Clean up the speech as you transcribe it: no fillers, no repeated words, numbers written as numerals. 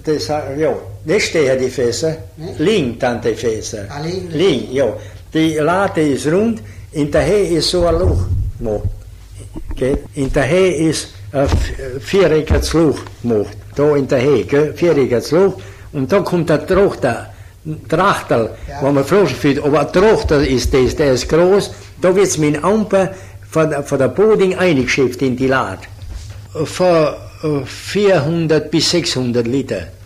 nicht stehen die Fässer, liegen dann die Fässer. Liegen, ja. Die Lade ist rund, hinterher ist so ein Loch. Hinterher ist ein viereckiges Loch. Da hinterher, viereckiges Loch. Und da kommt der Trachtel, wo man Flaschen füllt. Aber ein Trachtel ist das, der ist groß. Da wird es mit einem Amper von der Boding eingeschifft in die Lade. Von 400 bis 600 Liter.